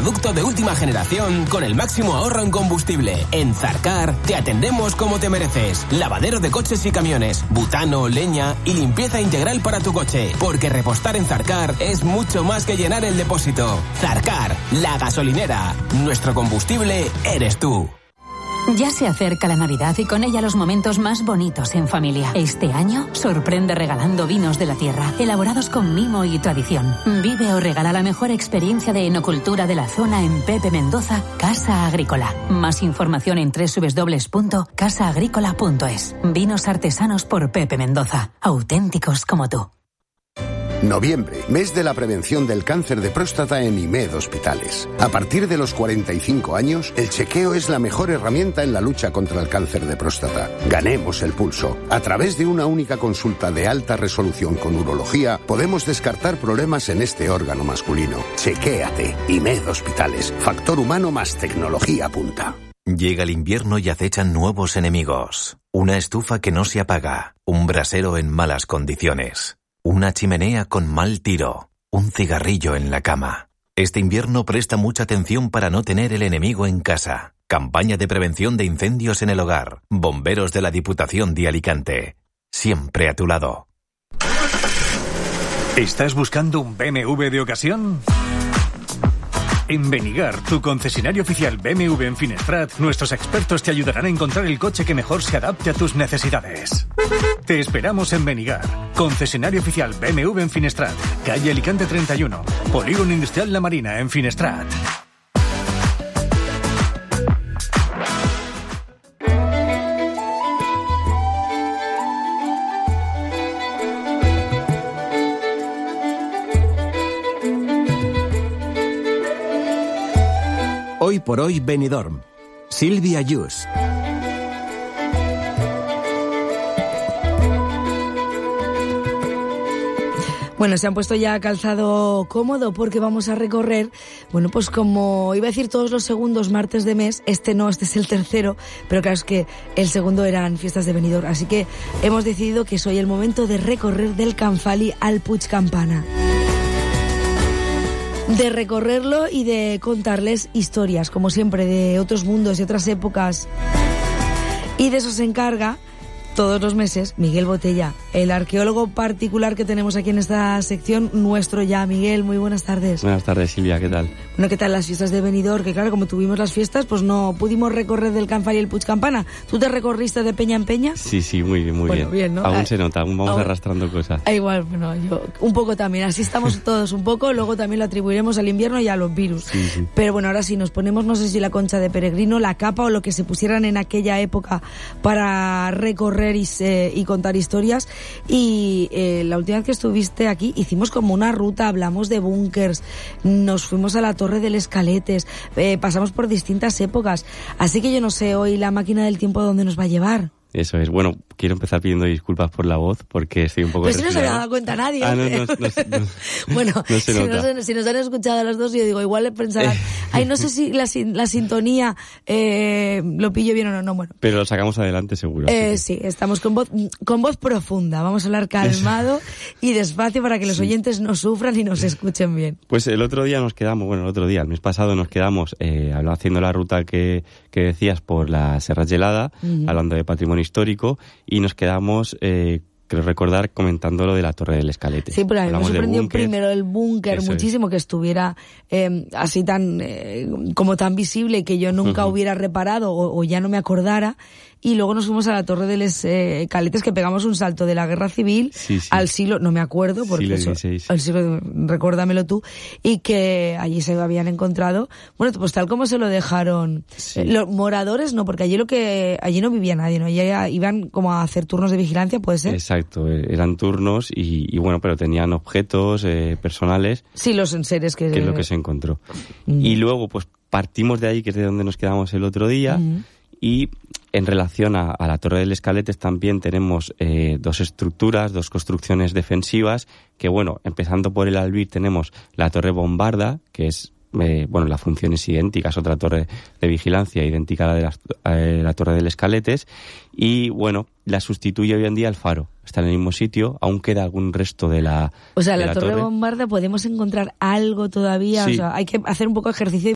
producto de última generación con el máximo ahorro en combustible. En Zarcar te atendemos como te mereces. Lavadero de coches y camiones, butano, leña y limpieza integral para tu coche. Porque repostar en Zarcar es mucho más que llenar el depósito. Zarcar, la gasolinera. Nuestro combustible eres tú. Ya se acerca la Navidad y con ella los momentos más bonitos en familia. Este año, sorprende regalando vinos de la tierra, elaborados con mimo y tradición. Vive o regala la mejor experiencia de enocultura de la zona en Pepe Mendoza, Casa Agrícola. Más información en www.casaagricola.es. Vinos artesanos por Pepe Mendoza, auténticos como tú. Noviembre, mes de la prevención del cáncer de próstata en IMED Hospitales. A partir de los 45 años, el chequeo es la mejor herramienta en la lucha contra el cáncer de próstata. Ganemos el pulso. A través de una única consulta de alta resolución con urología, podemos descartar problemas en este órgano masculino. Chequéate. IMED Hospitales. Factor humano más tecnología punta. Llega el invierno y acechan nuevos enemigos. Una estufa que no se apaga. Un brasero en malas condiciones. Una chimenea con mal tiro, un cigarrillo en la cama. Este invierno presta mucha atención para no tener el enemigo en casa. Campaña de prevención de incendios en el hogar. Bomberos de la Diputación de Alicante. Siempre a tu lado. ¿Estás buscando un BMW de ocasión? En Benigar, tu concesionario oficial BMW en Finestrat, nuestros expertos te ayudarán a encontrar el coche que mejor se adapte a tus necesidades. Te esperamos en Benigar, concesionario oficial BMW en Finestrat, calle Alicante 31, Polígono Industrial La Marina en Finestrat. Hoy por hoy Benidorm. Silvia Yus. Bueno, se han puesto ya calzado cómodo porque vamos a recorrer, bueno, pues como iba a decir todos los segundos martes de mes, este no, este es el tercero, pero claro, es que el segundo eran fiestas de Benidorm, así que hemos decidido que es hoy el momento de recorrer del Canfali al Puig Campana. De recorrerlo y de contarles historias, como siempre, de otros mundos y otras épocas. Y de eso se encarga todos los meses Miguel Botella, el arqueólogo particular que tenemos aquí en esta sección, nuestro ya. Miguel, muy buenas tardes. Buenas tardes, Silvia, ¿qué tal? Bueno, ¿qué tal las fiestas de Benidorm? Que claro, como tuvimos las fiestas, pues no pudimos recorrer del Canfali al Puig Campana. ¿Tú te recorriste de peña en peña? Sí, muy bien, muy bueno, bien, ¿no? Aún se nota, aún vamos arrastrando cosas. Igual, bueno, yo un poco también, así estamos todos un poco, luego también lo atribuiremos al invierno y a los virus. Sí. Pero bueno, ahora sí, nos ponemos, no sé si la concha de peregrino, la capa o lo que se pusieran en aquella época para recorrer y contar historias. Y la última vez que estuviste aquí hicimos como una ruta, hablamos de búnkers, nos fuimos a la Torre del Escaletes, pasamos por distintas épocas, así que yo no sé hoy la máquina del tiempo dónde nos va a llevar. Eso es. Bueno, quiero empezar pidiendo disculpas por la voz porque estoy un poco resfriado. Pero si no se había dado cuenta nadie. No. Bueno, no se nota. Si nos han escuchado a los dos, yo digo, igual le pensarán, ay, no sé si la sintonía lo pillo bien o no. Bueno. Pero lo sacamos adelante seguro. Sí, estamos con voz profunda. Vamos a hablar calmado y despacio para que los oyentes no sufran y nos escuchen bien. Pues el mes pasado nos quedamos haciendo la ruta que decías por la Serra Gelada, hablando de patrimonio histórico, y nos quedamos, creo recordar, comentando lo de la Torre del Escalete. Sí, pero a mí me sorprendió primero el búnker muchísimo, que estuviera así tan visible y que yo nunca hubiera reparado o ya no me acordara. Y luego nos fuimos a la Torre de los Caletes, que pegamos un salto de la Guerra Civil al siglo, no me acuerdo, porque al siglo, recuérdamelo tú, y que allí se habían encontrado, bueno, pues tal como se lo dejaron los moradores, no, porque allí no vivía nadie, ¿no? Allí iban como a hacer turnos de vigilancia, ¿puede ser? Exacto, eran turnos y bueno, pero tenían objetos personales. Sí, los enseres que es lo que se encontró. Y luego, pues partimos de ahí, que es de donde nos quedamos el otro día, y en relación a la Torre del Escaletes también tenemos dos construcciones defensivas, que bueno, empezando por el Albir tenemos la Torre Bombarda, que es, la función es idéntica, es otra torre de vigilancia idéntica a la de la Torre del Escaletes, y bueno, la sustituye hoy en día el faro. Está en el mismo sitio, aún queda algún resto de la... O sea, la Torre Bombarda podemos encontrar algo todavía, o sea, hay que hacer un poco de ejercicio